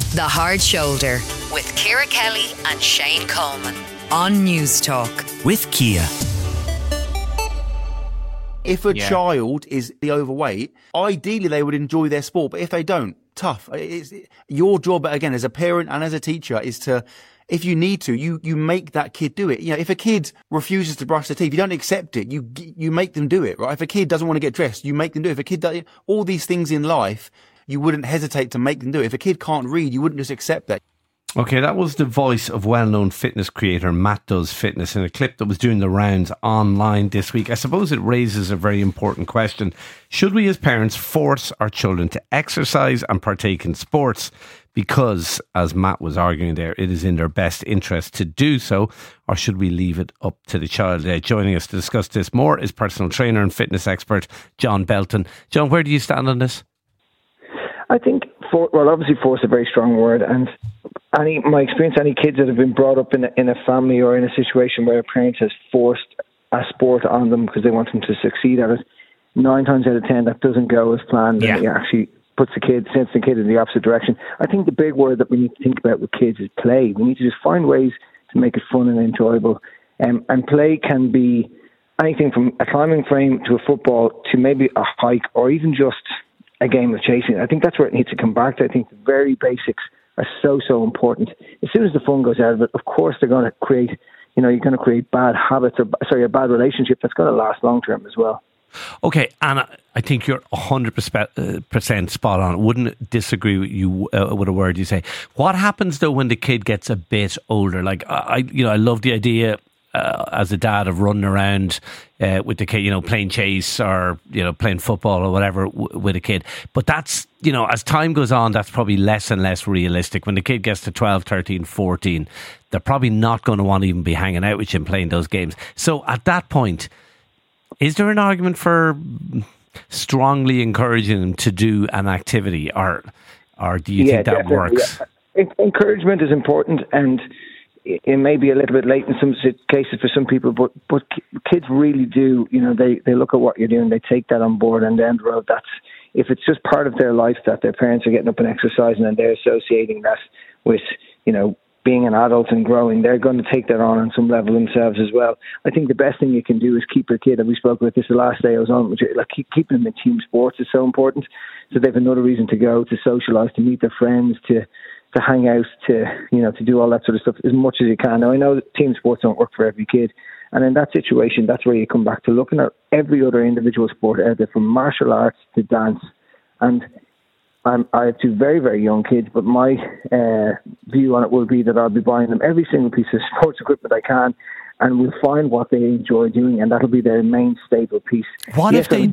The Hard Shoulder with Ciara Kelly and Shane Coleman on News Talk. With Kia. If a child is overweight, ideally they would enjoy their sport, but if they don't, tough. Your job, again, as a parent and as a teacher, is to, if you need to, you make that kid do it. You know, if a kid refuses to brush their teeth, you don't accept it. You make them do it, right? If a kid doesn't want to get dressed, you make them do it. If a kid does all these things in life, you wouldn't hesitate to make them do it. If a kid can't read, you wouldn't just accept that. Okay, that was the voice of well-known fitness creator Matt Does Fitness in a clip that was doing the rounds online this week. I suppose it raises a very important question. Should we as parents force our children to exercise and partake in sports because, as Matt was arguing there, it is in their best interest to do so, or should we leave it up to the child? Joining us to discuss this more is personal trainer and fitness expert John Belton. John, where do you stand on this? I think, obviously force is a very strong word, and my experience, any kids that have been brought up in a family or in a situation where a parent has forced a sport on them because they want them to succeed at it, 9 times out of 10 that doesn't go as planned, and it actually sends the kid in the opposite direction. I think the big word that we need to think about with kids is play. We need to just find ways to make it fun and enjoyable, and play can be anything from a climbing frame to a football to maybe a hike or even just a game of chasing. I think that's where it needs to come back to. I think the very basics are so important. As soon as the fun goes out of it, of course they're going to create, you're going to create bad habits or a bad relationship that's going to last long term as well. Okay, Anna, I think you're 100% spot on. Wouldn't disagree with you with a word you say. What happens though when the kid gets a bit older? Like I love the idea as a dad of running around with the kid, playing chase or playing football or whatever with a kid. But that's, as time goes on, that's probably less and less realistic. When the kid gets to 12, 13, 14, they're probably not going to want to even be hanging out with you and playing those games. So at that point, is there an argument for strongly encouraging them to do an activity, or do you think that definitely works? Yeah. Encouragement is important, and it may be a little bit late in some cases for some people, but kids really do, they look at what you're doing, they take that on board, and down the road, if it's just part of their life that their parents are getting up and exercising and they're associating that with, being an adult and growing, they're going to take that on some level themselves as well. I think the best thing you can do is keep your kid, and we spoke about this the last day I was on, keeping them in team sports is so important, so they have another reason to go, to socialise, to meet their friends, to hang out, to do all that sort of stuff as much as you can. Now, I know that team sports don't work for every kid, and in that situation, that's where you come back to looking at every other individual sport out there, from martial arts to dance. And I have 2 very, very young kids, but my view on it will be that I'll be buying them every single piece of sports equipment I can, and we'll find what they enjoy doing, and that'll be their main staple piece. What if they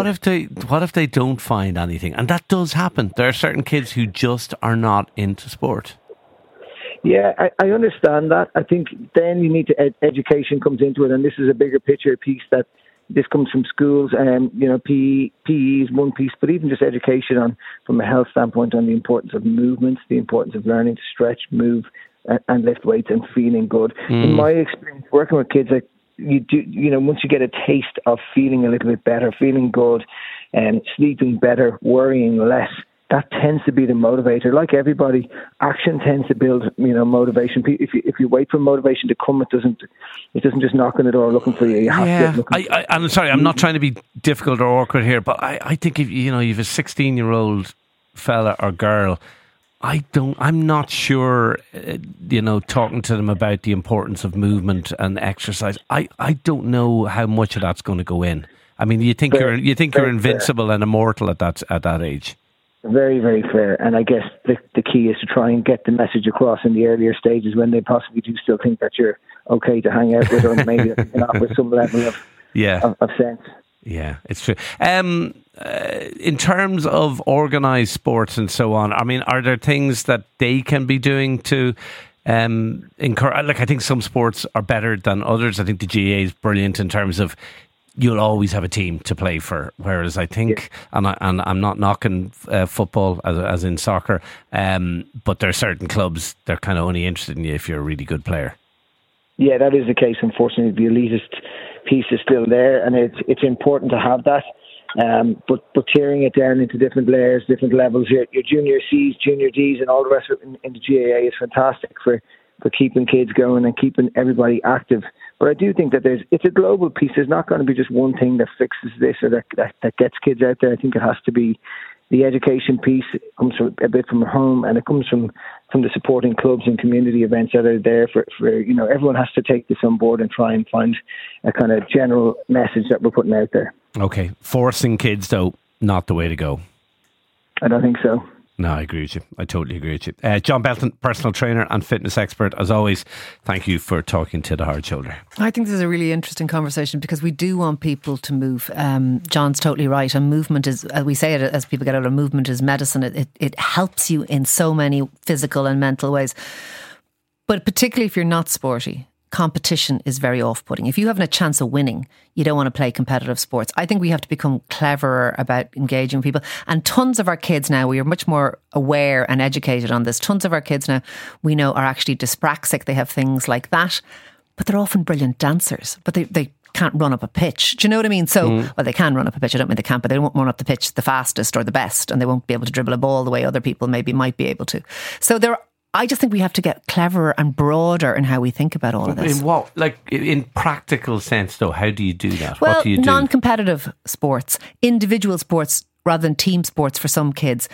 don't find anything? And that does happen. There are certain kids who just are not into sport. Yeah, I understand that. I think then you need to education comes into it, and this is a bigger picture piece that this comes from schools, and PE is one piece, but even just education from a health standpoint on the importance of movement, the importance of learning to stretch, move, and lift weights and feeling good. In my experience working with kids, you do, once you get a taste of feeling a little bit better, feeling good, and sleeping better, worrying less, that tends to be the motivator. Like everybody, action tends to build, motivation. If you wait for motivation to come, it doesn't just knock on the door looking for you. You have to. I'm sorry, I'm not trying to be difficult or awkward here, but I think if you've a 16-year-old fella or girl, I'm not sure, talking to them about the importance of movement and exercise. I don't know how much of that's going to go in. I mean, you think you're invincible and immortal at that age. Very, very fair. And I guess the key is to try and get the message across in the earlier stages when they possibly do still think that you're okay to hang out with, or maybe with some level of sense. Yeah, it's true. In terms of organised sports and so on, I mean, are there things that they can be doing to encourage? Like, I think some sports are better than others. I think the GAA is brilliant in terms of you'll always have a team to play for. Whereas I think, and I'm not knocking football as in soccer, but there are certain clubs, they're kind of only interested in you if you're a really good player. Yeah, that is the case. Unfortunately, the elitist piece is still there, and it's important to have that. But tearing it down into different layers, different levels, your junior C's, junior D's, and all the rest of it in the GAA is fantastic for keeping kids going and keeping everybody active. But I do think that it's a global piece. There's not going to be just one thing that fixes this or that gets kids out there. I think it has to be the education piece. It comes from a bit from home, and it comes from the supporting clubs and community events that are there for everyone has to take this on board and try and find a kind of general message that we're putting out there. Okay, forcing kids though, not the way to go. I don't think so. No, I agree with you. I totally agree with you. John Belton, personal trainer and fitness expert. As always, thank you for talking to The Hard Shoulder. I think this is a really interesting conversation because we do want people to move. John's totally right. And movement is, we say it as people get older, movement is medicine. It helps you in so many physical and mental ways. But particularly if you're not sporty, competition is very off-putting. If you haven't a chance of winning, you don't want to play competitive sports. I think we have to become cleverer about engaging people. And tons of our kids now, we are much more aware and educated on this. Tons of our kids now, we know, are actually dyspraxic. They have things like that. But they're often brilliant dancers. But they can't run up a pitch. Do you know what I mean? So, well, they can run up a pitch. I don't mean they can't, but they won't run up the pitch the fastest or the best. And they won't be able to dribble a ball the way other people maybe might be able to. So I just think we have to get cleverer and broader in how we think about all of this. In what, in practical sense though, how do you do that? Well, what do you do? Non-competitive sports, individual sports rather than team sports for some kids.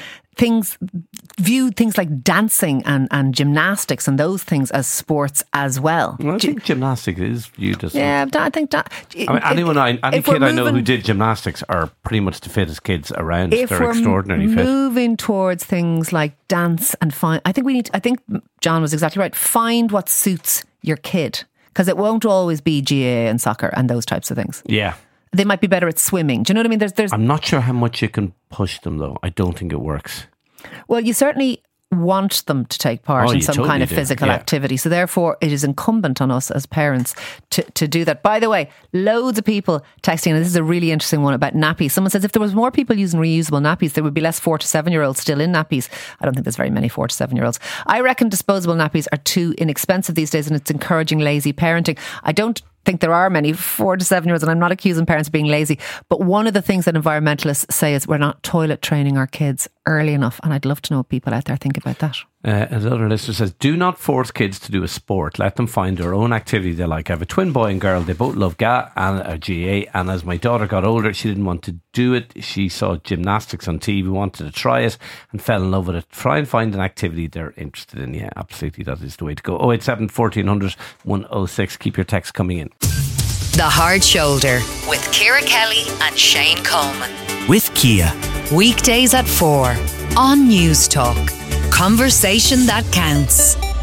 View things like dancing and gymnastics and those things as sports as well. I think gymnastics is viewed as... Yeah, I think that... Any kid I know who did gymnastics are pretty much the fittest kids around. They're extraordinarily fit. If we're moving towards things like dance and I think John was exactly right. Find what suits your kid. Because it won't always be GAA and soccer and those types of things. Yeah. They might be better at swimming. Do you know what I mean? There's. I'm not sure how much you can push them though. I don't think it works. Well, you certainly want them to take part in some kind of physical activity. So therefore, it is incumbent on us as parents to do that. By the way, loads of people texting, and this is a really interesting one about nappies. Someone says if there was more people using reusable nappies, there would be less 4 to 7 year olds still in nappies. I don't think there's very many 4 to 7 year olds. I reckon disposable nappies are too inexpensive these days, and it's encouraging lazy parenting. I don't think there are many 4 to 7 year olds, and I'm not accusing parents of being lazy, but one of the things that environmentalists say is we're not toilet training our kids early enough, and I'd love to know what people out there think about that. Another listener says, do not force kids to do a sport. Let them find their own activity they like. I have a twin boy and girl. They both love GAA and GAA, and as my daughter got older, she didn't want to do it. She saw gymnastics on TV, wanted to try it and fell in love with it. Try and find an activity they're interested in. Yeah, absolutely, that is the way to go. 087 1400 106. Keep your texts coming in. The Hard Shoulder with Ciara Kelly and Shane Coleman. With Kia. Weekdays at 4 on News Talk. Conversation that counts.